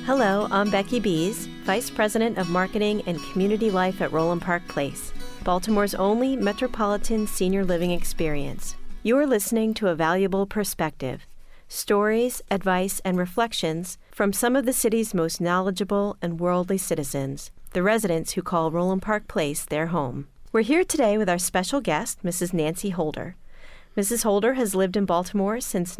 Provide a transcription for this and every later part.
Hello, I'm Becky Bees, Vice President of Marketing and Community Life at Roland Park Place, Baltimore's only metropolitan senior living experience. You are listening to a valuable perspective, stories, advice, and reflections from some of the city's most knowledgeable and worldly citizens, the residents who call Roland Park Place their home. We're here today with our special guest, Mrs. Nancy Holder. Mrs. Holder has lived in Baltimore since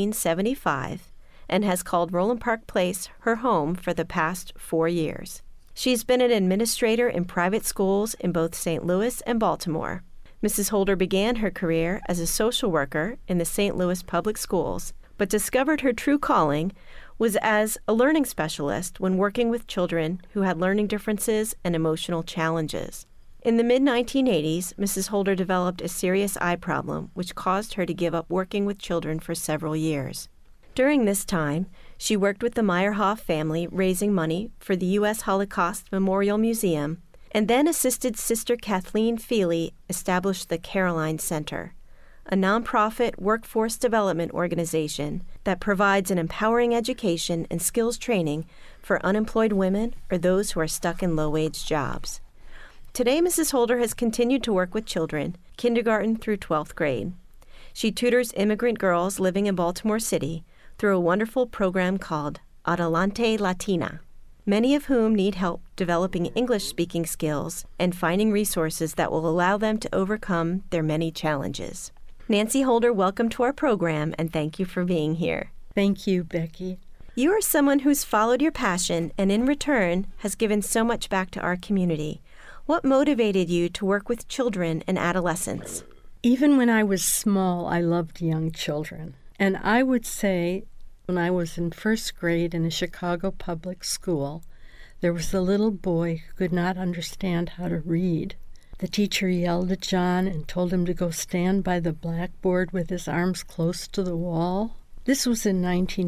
1975 and has called Roland Park Place her home for the past 4 years. She's been an administrator in private schools in both St. Louis and Baltimore. Mrs. Holder began her career as a social worker in the St. Louis public schools, but discovered her true calling was as a learning specialist when working with children who had learning differences and emotional challenges. In the mid-1980s, Mrs. Holder developed a serious eye problem, which caused her to give up working with children for several years. During this time, she worked with the Meyerhoff family raising money for the U.S. Holocaust Memorial Museum, and then assisted Sister Kathleen Feely establish the Caroline Center, a nonprofit workforce development organization that provides an empowering education and skills training for unemployed women or those who are stuck in low-wage jobs. Today, Mrs. Holder has continued to work with children, kindergarten through 12th grade. She tutors immigrant girls living in Baltimore City through a wonderful program called Adelante Latina, many of whom need help developing English-speaking skills and finding resources that will allow them to overcome their many challenges. Nancy Holder, welcome to our program, and thank you for being here. Thank you, Becky. You are someone who's followed your passion and in return has given so much back to our community. What motivated you to work with children and adolescents? Even when I was small, I loved young children. And I would say when I was in first grade in a Chicago public school, there was a little boy who could not understand how to read. The teacher yelled at John and told him to go stand by the blackboard with his arms close to the wall. This was in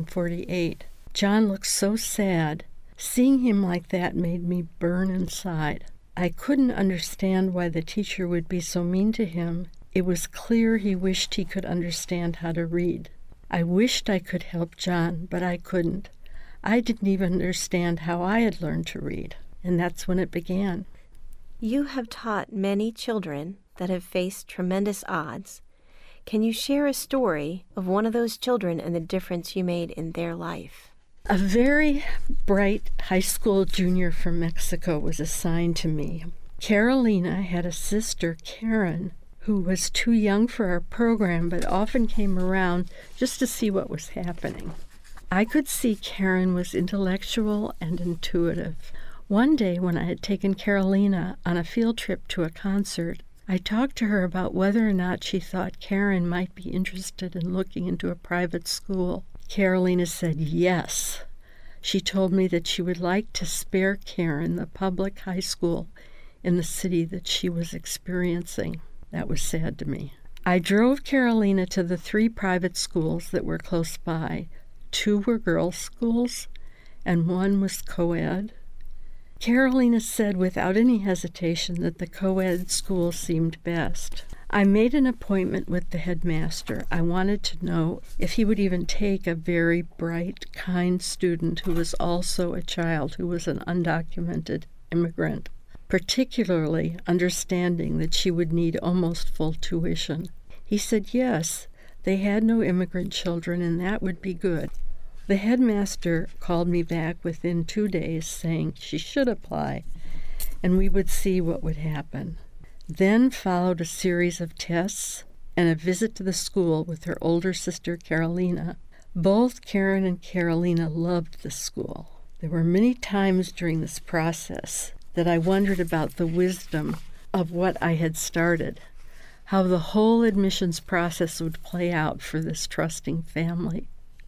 1948. John looked so sad. Seeing him like that made me burn inside. I couldn't understand why the teacher would be so mean to him. It was clear he wished he could understand how to read. I wished I could help John, but I couldn't. I didn't even understand how I had learned to read, and that's when it began. You have taught many children that have faced tremendous odds. Can you share a story of one of those children and the difference you made in their life? A very bright high school junior from Mexico was assigned to me. Carolina had a sister, Karen, who was too young for our program but often came around just to see what was happening. I could see Karen was intellectual and intuitive. One day when I had taken Carolina on a field trip to a concert, I talked to her about whether or not she thought Karen might be interested in looking into a private school. Carolina said yes. She told me that she would like to spare Karen the public high school in the city that she was experiencing. That was sad to me. I drove Carolina to the 3 private schools that were close by. 2 were girls' schools, and 1 was co-ed. Carolina said without any hesitation that the co-ed school seemed best. I made an appointment with the headmaster. I wanted to know if he would even take a very bright, kind student who was also a child who was an undocumented immigrant, particularly understanding that she would need almost full tuition. He said yes, they had no immigrant children and that would be good. The headmaster called me back within 2 days saying she should apply and we would see what would happen. Then followed a series of tests and a visit to the school with her older sister Carolina. Both Karen and Carolina loved the school. There were many times during this process that I wondered about the wisdom of what I had started, how the whole admissions process would play out for this trusting family.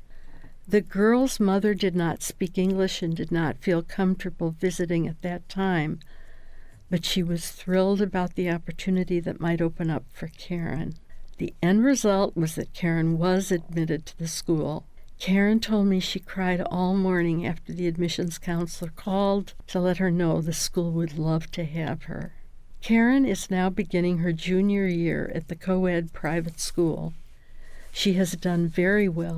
The girl's mother did not speak English and did not feel comfortable visiting at that time, but she was thrilled about the opportunity that might open up for Karen. The end result was that Karen was admitted to the school. Karen told me she cried all morning after the admissions counselor called to let her know the school would love to have her. Karen is now beginning her junior year at the co-ed private school. She has done very well,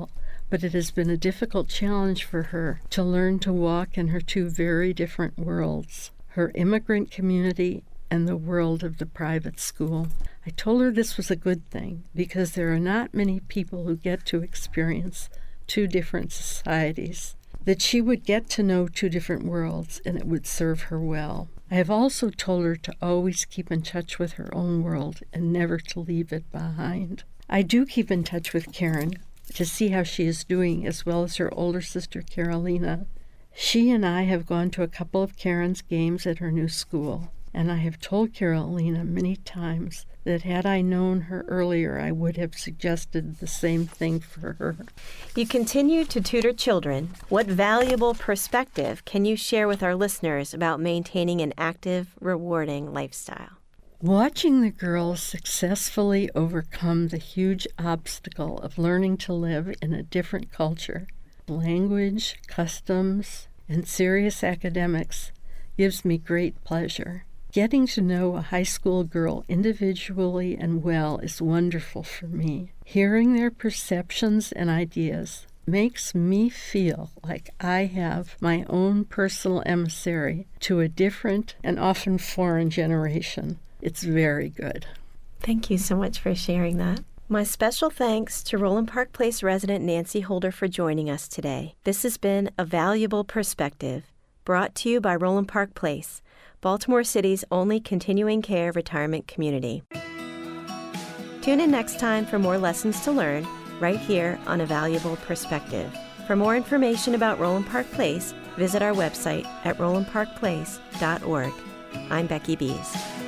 but it has been a difficult challenge for her to learn to walk in her two very different worlds, her immigrant community and the world of the private school. I told her this was a good thing because there are not many people who get to experience two different societies, that she would get to know two different worlds and it would serve her well. I have also told her to always keep in touch with her own world and never to leave it behind. I do keep in touch with Karen to see how she is doing, as well as her older sister, Carolina. She and I have gone to a couple of Karen's games at her new school, and I have told Carolina many times that had I known her earlier, I would have suggested the same thing for her. You continue to tutor children. What valuable perspective can you share with our listeners about maintaining an active, rewarding lifestyle? Watching the girls successfully overcome the huge obstacle of learning to live in a different culture, language, customs, and serious academics gives me great pleasure. Getting to know a high school girl individually and well is wonderful for me. Hearing their perceptions and ideas makes me feel like I have my own personal emissary to a different and often foreign generation. It's very good. Thank you so much for sharing that. My special thanks to Roland Park Place resident Nancy Holder for joining us today. This has been A Valuable Perspective, brought to you by Roland Park Place, Baltimore City's only continuing care retirement community. Tune in next time for more lessons to learn right here on A Valuable Perspective. For more information about Roland Park Place, visit our website at rolandparkplace.org. I'm Becky Bees.